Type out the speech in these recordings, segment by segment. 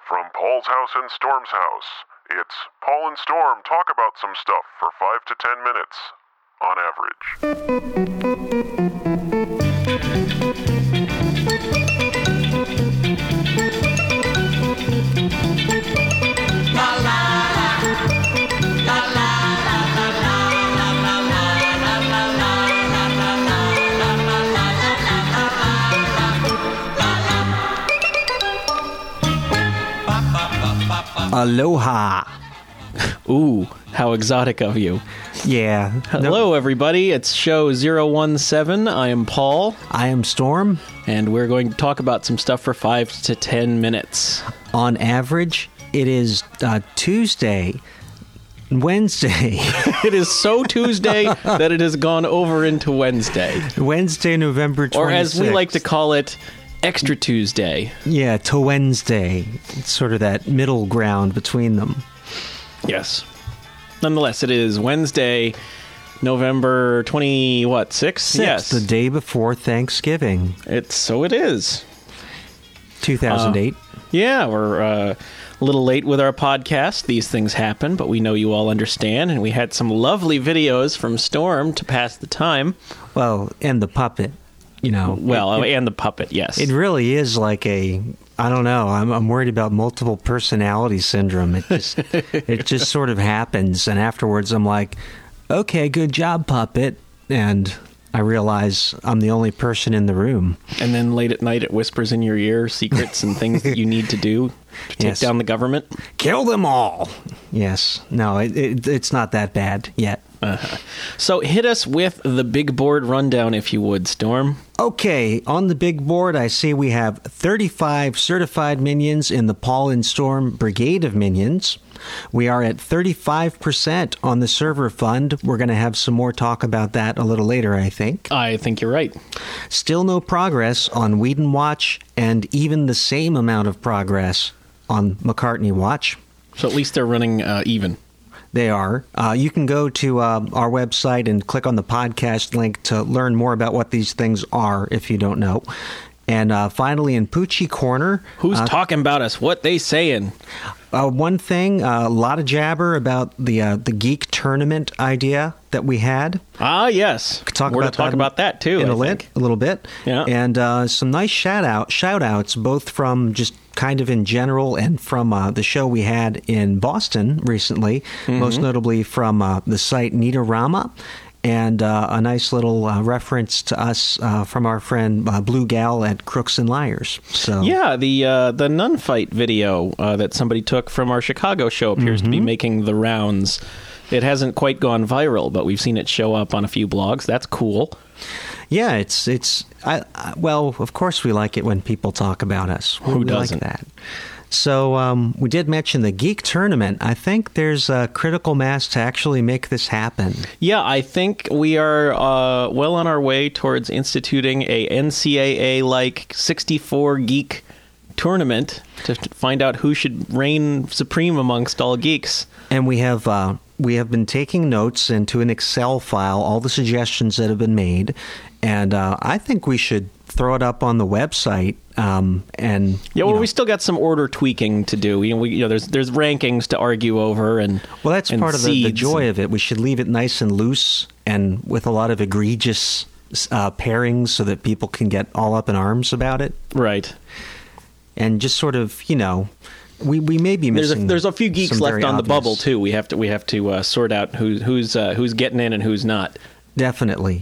From Paul's house and Storm's house, it's Paul and Storm talk about some stuff for 5 to 10 minutes, on average. Aloha. Ooh, how exotic of you. Yeah. Hello, everybody. It's show 017. I am Paul. I am Storm. And we're going to talk about some stuff for 5 to 10 minutes. On average, it is Wednesday. It is so Tuesday that it has gone over into Wednesday. Wednesday, November 26th. Or as we like to call it, Extra Tuesday. Yeah, to Wednesday. It's sort of that middle ground between them. Yes. Nonetheless, it is Wednesday, November 6th? Yes. The day before Thanksgiving. So it is. 2008. Yeah, we're a little late with our podcast. These things happen, but we know you all understand, and we had some lovely videos from Storm to pass the time. Well, and the puppet, you know. Well, and the puppet, yes. It really is like I don't know. I'm worried about multiple personality syndrome. It just sort of happens, and afterwards I'm like, okay, good job, puppet, and I realize I'm the only person in the room. And then late at night it whispers in your ear secrets and things that you need to do to take down the government. Kill them all. Yes. No, it's not that bad yet. Uh-huh. So hit us with the big board rundown, if you would, Storm. Okay, on the big board, I see we have 35 certified minions in the Paul and Storm Brigade of Minions. We are at 35% on the server fund. We're going to have some more talk about that a little later, I think. I think you're right. Still no progress on Whedon Watch, and even the same amount of progress on McCartney Watch. So at least they're running even. They are. You can go to our website and click on the podcast link to learn more about what these things are, if you don't know. And finally, in Poochie Corner... Who's talking about us? What they saying? One thing, a lot of jabber about the Geek Tournament idea that we had. Ah, yes. We're to talk about that, too, in a little bit. Yeah. And some nice shout-outs, both from just kind of in general and from the show we had in Boston recently, most notably from the site Neatorama, and a nice little reference to us from our friend Blue Gal at Crooks and Liars. So yeah, the nun fight video that somebody took from our Chicago show appears to be making the rounds. It hasn't quite gone viral, but we've seen it show up on a few blogs. That's cool. Yeah, well, of course we like it when people talk about us. Who doesn't? Like that. So we did mention the Geek Tournament. I think there's a critical mass to actually make this happen. Yeah, I think we are well on our way towards instituting a NCAA-like 64 geek tournament to find out who should reign supreme amongst all geeks. And we have been taking notes into an Excel file, all the suggestions that have been made, and I think we should throw it up on the website. We still got some order tweaking to do. There's rankings to argue over, and that's part of the joy of it. We should leave it nice and loose, and with a lot of egregious pairings, so that people can get all up in arms about it. Right. And just sort of, we may be missing. There's a few geeks left on the bubble too. We have to sort out who's getting in and who's not. Definitely.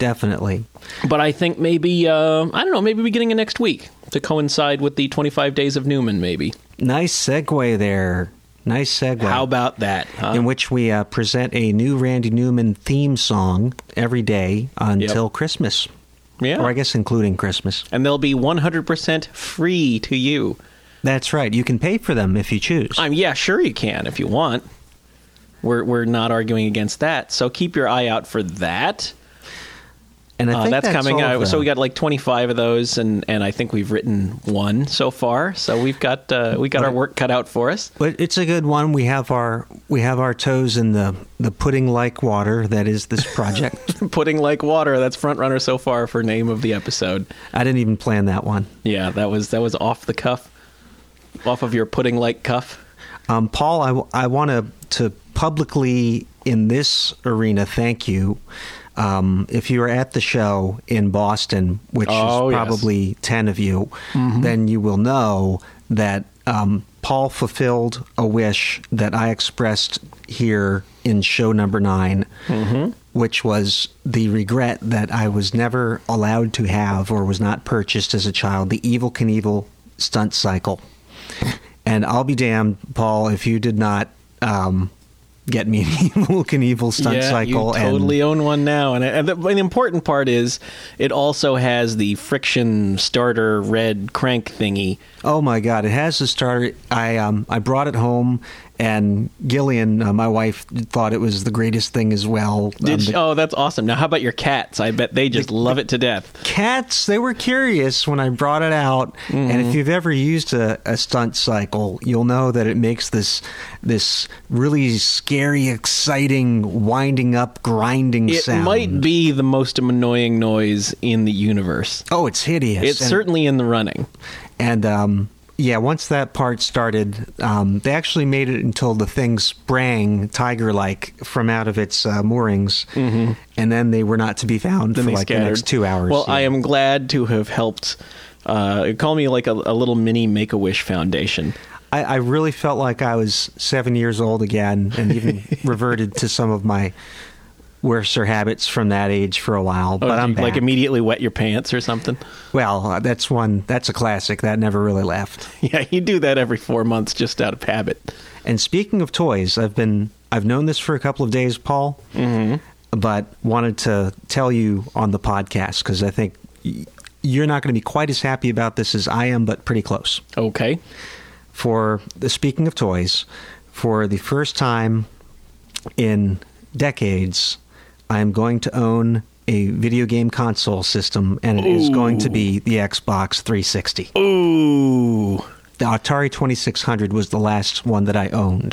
But I think maybe I don't know. Maybe beginning of next week to coincide with the 25 Days of Newman. Maybe. Nice segue there. Nice segue. How about that? Huh? In which we present a new Randy Newman theme song every day until Christmas. Yeah. Or I guess including Christmas. And they'll be 100% free to you. That's right. You can pay for them if you choose. Yeah, sure you can if you want. We're not arguing against that. So keep your eye out for that. And I think that's coming out. So we got like 25 of those, and I think we've written one so far. So we've got our work cut out for us. But it's a good one. We have our toes in the pudding like water that is this project. Pudding like water. That's front runner so far for name of the episode. I didn't even plan that one. Yeah, that was off the cuff. off of your pudding-like cuff? Paul, I want to publicly in this arena thank you. If you were at the show in Boston, which is probably 10 of you, then you will know that Paul fulfilled a wish that I expressed here in show number 9, which was the regret that I was never allowed to have or was not purchased as a child, the Evel Knievel stunt cycle. And I'll be damned, Paul, if you did not get me an Evel Knievel stunt cycle. You totally own one now. And the important part is it also has the friction starter red crank thingy. Oh my God! It has the starter. I brought it home, and Gillian, my wife, thought it was the greatest thing as well. Oh, that's awesome! Now, how about your cats? I bet they just love it to death. Cats, they were curious when I brought it out, and if you've ever used a stunt cycle, you'll know that it makes this really scary, exciting, winding up, grinding sound. It might be the most annoying noise in the universe. Oh, it's hideous. It's certainly in the running. And once that part started, they actually made it until the thing sprang tiger-like from out of its moorings, and then they were not to be found for like the next 2 hours. Well, I am glad to have helped. Call me like a little mini Make-A-Wish Foundation. I really felt like I was 7 years old again, and even reverted to some of my worser habits from that age for a while. But I'm back. Like immediately wet your pants or something? Well, that's a classic. That never really left. Yeah, you do that every 4 months just out of habit. And speaking of toys, I've known this for a couple of days, Paul, but wanted to tell you on the podcast because I think you're not going to be quite as happy about this as I am, but pretty close. Okay. Speaking of toys, for the first time in decades, I am going to own a video game console system, and it is going to be the Xbox 360. Ooh. The Atari 2600 was the last one that I owned.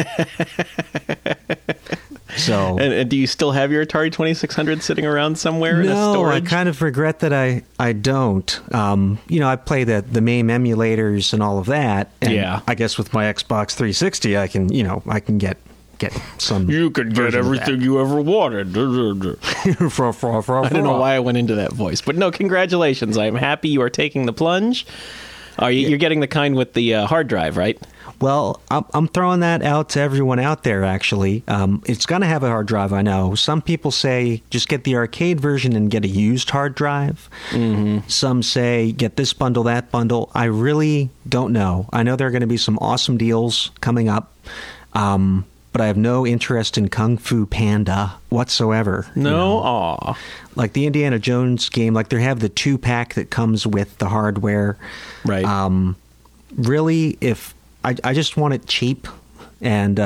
So, and do you still have your Atari 2600 sitting around somewhere in a storage? No, I kind of regret that I don't. I play the MAME emulators and all of that. And I guess with my Xbox 360, I can get some. You could get everything you ever wanted. I don't know why I went into that voice, but no, congratulations! I'm happy you are taking the plunge. You're getting the kind with the hard drive, right? Well, I'm throwing that out to everyone out there, actually. It's going to have a hard drive, I know. Some people say just get the arcade version and get a used hard drive. Some say get this bundle, that bundle. I really don't know. I know there are going to be some awesome deals coming up, but I have no interest in Kung Fu Panda whatsoever. No? Aw. Like the Indiana Jones game, like they have the 2-pack that comes with the hardware. Right. Really, if... I just want it cheap, and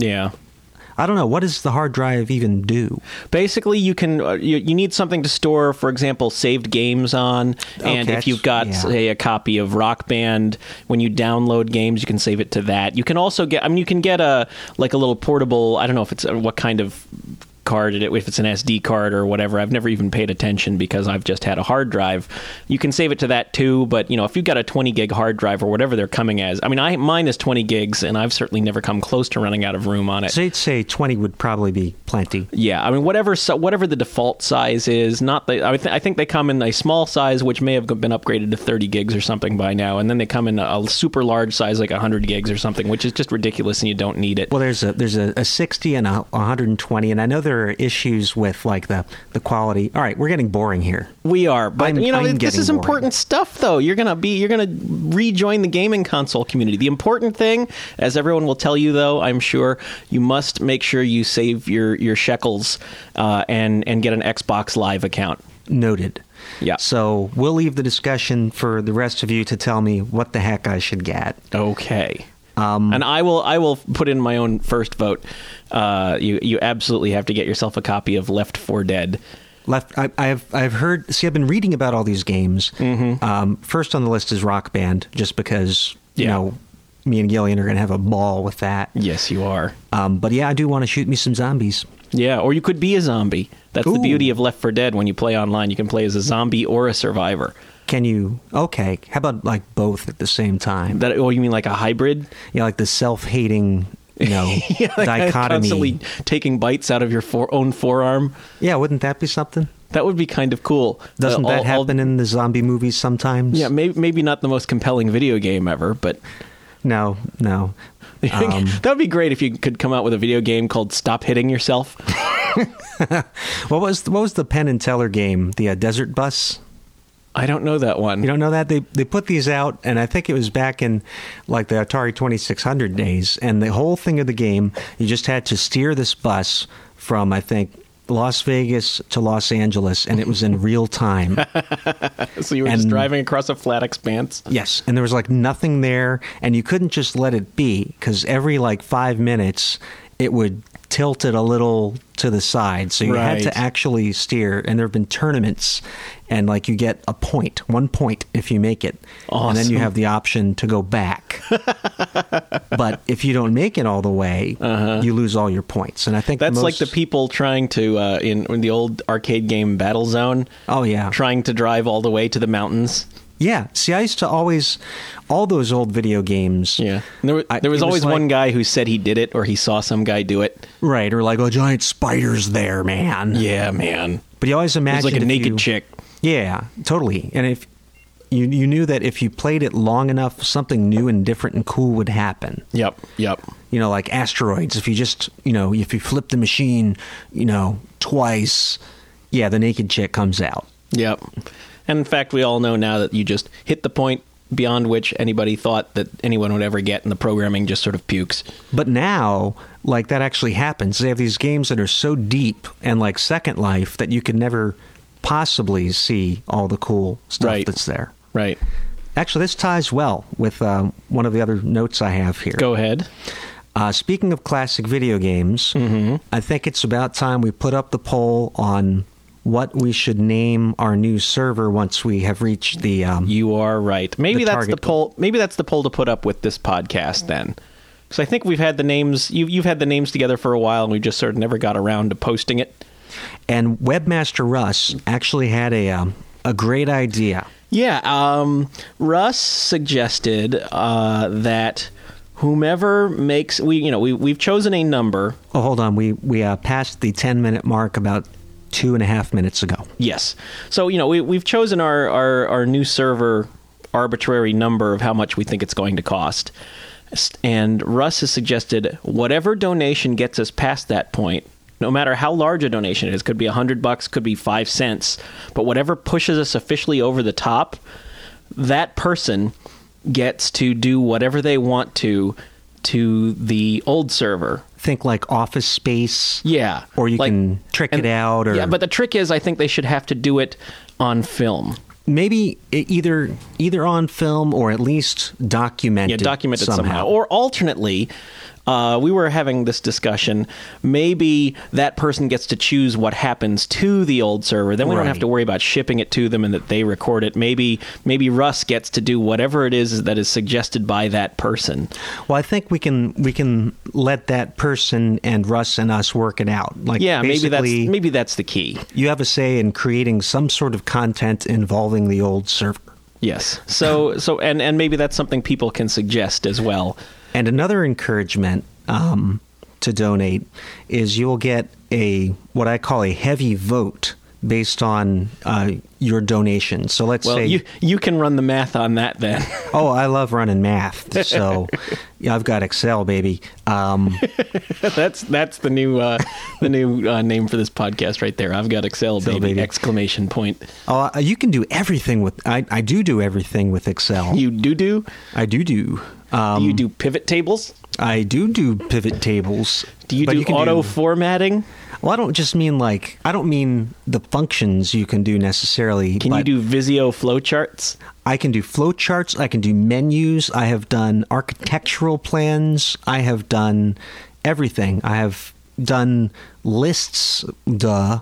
I don't know, what does the hard drive even do? Basically, you can you need something to store, for example, saved games on, and if you've got say a copy of Rock Band, when you download games, you can save it to that. You can also get you can get a little portable, I don't know if it's what kind of card, if it's an SD card or whatever. I've never even paid attention because I've just had a hard drive. You can save it to that too, but if you've got a 20 gig hard drive or whatever they're coming as, mine is 20 gigs and I've certainly never come close to running out of room on it. So you'd say 20 would probably be plenty. Yeah, whatever the default size is, I think they come in a small size which may have been upgraded to 30 gigs or something by now, and then they come in a super large size like 100 gigs or something, which is just ridiculous and you don't need it. Well, there's a 60 and a 120, and I know there are issues with like the quality. All right, we're getting boring here. We are, but this is important stuff though. You're gonna rejoin the gaming console community. The important thing, as everyone will tell you though, I'm sure, you must make sure you save your shekels and get an Xbox Live account. Noted. Yeah. So we'll leave the discussion for the rest of you to tell me what the heck I should get. Okay. And I will put in my own first vote. You absolutely have to get yourself a copy of Left 4 Dead. I've heard. See, I've been reading about all these games. First on the list is Rock Band, just because me and Gillian are going to have a ball with that. Yes, you are. But yeah, I do want to shoot me some zombies. Yeah, or you could be a zombie. That's the beauty of Left 4 Dead. When you play online, you can play as a zombie or a survivor. Can you? Okay. How about like both at the same time? That, oh, you mean like a hybrid? Yeah, like the self-hating, Like dichotomy. constantly taking bites out of your own forearm. Yeah, wouldn't that be something? That would be kind of cool. Doesn't that happen in the zombie movies sometimes? Yeah, maybe not the most compelling video game ever, but No. that would be great if you could come out with a video game called Stop Hitting Yourself. What was the Penn and Teller game? The Desert Bus? I don't know that one. You don't know that? They put these out, and I think it was back in like the Atari 2600 days, and the whole thing of the game, you just had to steer this bus from, I think, Las Vegas to Los Angeles, and it was in real time. So you were just driving across a flat expanse? Yes, and there was like nothing there, and you couldn't just let it be, because every like 5 minutes, it would tilt it a little to the side. So you had to actually steer, and there have been tournaments, and like you get 1 point if you make it. Awesome. And then you have the option to go back. But if you don't make it all the way, you lose all your points. And I think that's like the people trying to, in the old arcade game Battlezone. Oh, yeah. Trying to drive all the way to the mountains. Yeah. See, I used to always, all those old video games. Yeah. And there was always one guy who said he did it, or he saw some guy do it. Right. Or like, oh, giant spiders there, man. Yeah, man. But you always imagine it was like a naked chick. Yeah, totally. And if you knew that if you played it long enough, something new and different and cool would happen. Yep. Like asteroids. If you just, if you flip the machine, twice, yeah, the naked chick comes out. Yep. And in fact, we all know now that you just hit the point beyond which anybody thought that anyone would ever get, and the programming just sort of pukes. But now, like, that actually happens. They have these games that are so deep and like Second Life that you could never possibly see all the cool stuff that's there. Right. Actually, this ties well with one of the other notes I have here. Go ahead. Speaking of classic video games, I think it's about time we put up the poll on what we should name our new server once we have reached the you are right. Maybe that's the poll. goal. Maybe that's the poll to put up with this podcast then. Because I think we've had the names. You've had the names together for a while, and we just sort of never got around to posting it. And Webmaster Russ actually had a great idea. Yeah, Russ suggested that whomever makes we've chosen a number. Oh, hold on. We passed the 10-minute mark about 2.5 minutes ago. Yes. So, we've chosen our new server arbitrary number of how much we think it's going to cost. And Russ has suggested whatever donation gets us past that point, no matter how large a donation it is, could be $100, could be 5 cents, but whatever pushes us officially over the top, that person gets to do whatever they want to the old server. Think like Office Space. Yeah. Or you can trick it out. Or yeah, but the trick is I think they should have to do it on film. Maybe either on film or at least documented. Yeah, documented somehow. Or alternately, we were having this discussion. Maybe that person gets to choose what happens to the old server. Then we don't have to worry about shipping it to them and that they record it. Maybe Russ gets to do whatever it is that is suggested by that person. Well, I think we can let that person and Russ and us work it out. Like, yeah, maybe that's the key. You have a say in creating some sort of content involving the old server. Yes. So and maybe that's something people can suggest as well. And another encouragement to donate is you'll get what I call a heavy vote based on your donation. So let's say you can run the math on that then. Oh, I love running math. So yeah, I've got Excel, baby. That's the new name for this podcast right there. I've got Excel, baby! Exclamation point. Oh, you can do everything with. I do everything with Excel. You do? I do. Do you do pivot tables? I do pivot tables. Do you do auto formatting? Well, I don't mean the functions you can do necessarily. Can you do Visio flowcharts? I can do flowcharts. I can do menus. I have done architectural plans. I have done everything. I have done lists. Duh.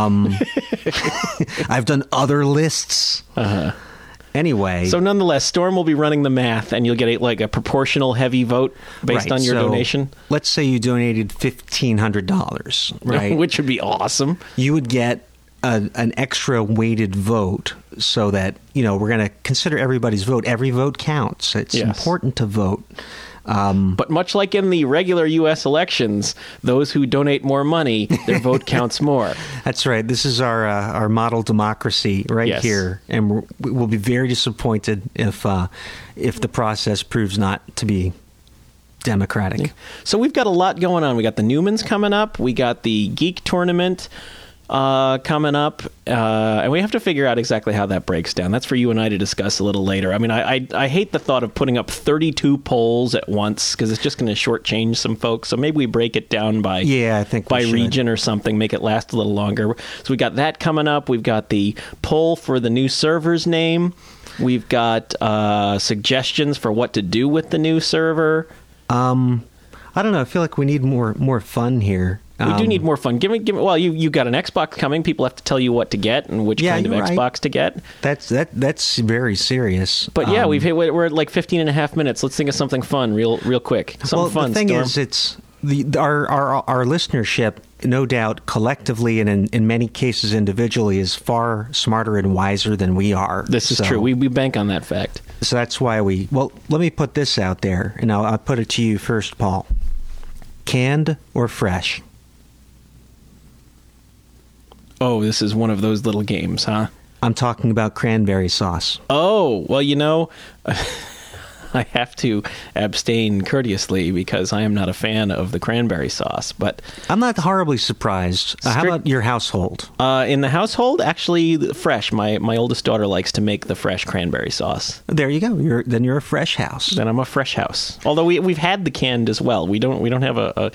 I've done other lists. Anyway. So nonetheless, Storm will be running the math, and you'll get a proportional heavy vote based on your donation. Let's say you donated $1,500, right? Which would be awesome. You would get an extra weighted vote so that, we're going to consider everybody's vote. Every vote counts. It's important to vote. But much like in the regular U.S. elections, those who donate more money, their vote counts more. That's right. This is our model democracy here, and we'll be very disappointed if the process proves not to be democratic. So we've got a lot going on. We got the Newmans coming up. We got the Geek Tournament coming up, and we have to figure out exactly how that breaks down. That's for you and I to discuss a little later. I mean, I hate the thought of putting up 32 polls at once because it's just going to shortchange some folks. So maybe we break it down by I think by region or something, make it last a little longer. So we got that coming up. We've got the poll for the new server's name. We've got suggestions for what to do with the new server. I don't know. I feel like we need more fun here. We do need more fun. Give me. Well, you got an Xbox coming. People have to tell you what to get and which kind of Xbox to get. That's very serious. But we're at like 15 and a half minutes. Let's think of something fun, real quick. Something fun. The thing Storm. is, it's our listenership, no doubt, collectively and in many cases individually, is far smarter and wiser than we are. This is true. We bank on that fact. So that's why let me put this out there, and I'll put it to you first, Paul. Canned or fresh? Oh, this is one of those little games, huh? I'm talking about cranberry sauce. Oh, well, I have to abstain courteously because I am not a fan of the cranberry sauce. But I'm not horribly surprised. How about your household? In the household, actually, fresh. My oldest daughter likes to make the fresh cranberry sauce. There you go. Then you're a fresh house. Then I'm a fresh house. Although we've had the canned as well. We don't have a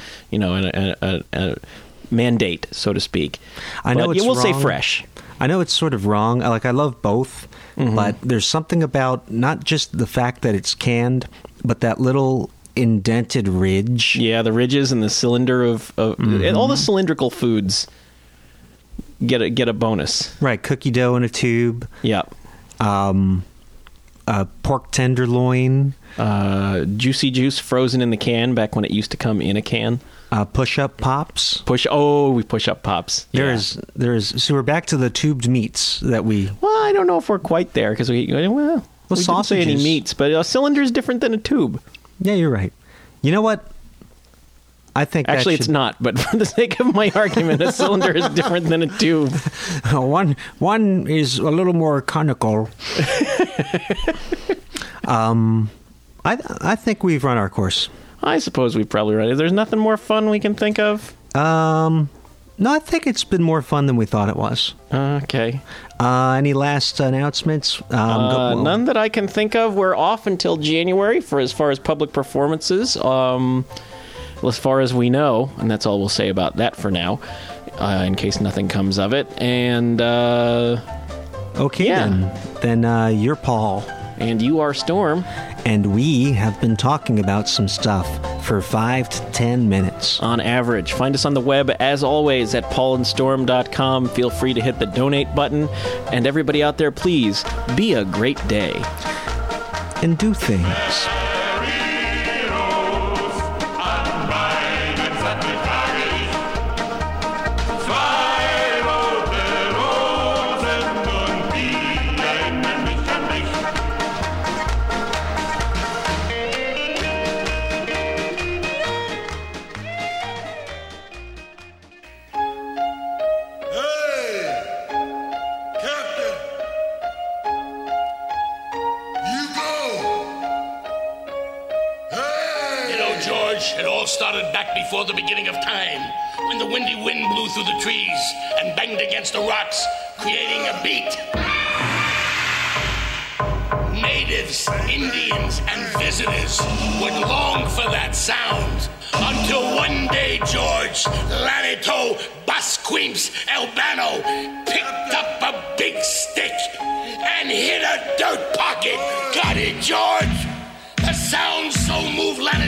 mandate, so to speak. I know it's we'll wrong. Say fresh. I know it's sort of wrong. I love both, but there's something about not just the fact that it's canned, but that little indented ridge. Yeah, the ridges and the cylinder of all the cylindrical foods get a bonus. Right, cookie dough in a tube. Yeah. Pork tenderloin. Juicy juice frozen in the can back when it used to come in a can. Push-up pops. We push-up pops. There's. So we're back to the tubed meats that we. Well, I don't know if we're quite there because we didn't say any meats, but a cylinder is different than a tube. Yeah, you're right. You know what? I think actually it's not, but for the sake of my argument, a cylinder is different than a tube. One is a little more conical. I think we've run our course. I suppose we've probably run it. There's nothing more fun we can think of? No, I think it's been more fun than we thought it was. Okay. Any last announcements? None that I can think of. We're off until January as far as public performances, as far as we know, and that's all we'll say about that for now, in case nothing comes of it. And okay, then you're Paul. And you are Storm. And we have been talking about some stuff for 5 to 10 minutes. On average. Find us on the web, as always, at paulandstorm.com. Feel free to hit the donate button. And everybody out there, please, be a great day. And do things. Before the beginning of time, when the windy wind blew through the trees and banged against the rocks, creating a beat. Natives, Indians, and visitors would long for that sound until one day George Lanito Basquimps Albano picked up a big stick and hit a dirt pocket. Got it, George? The sound so moved Lanito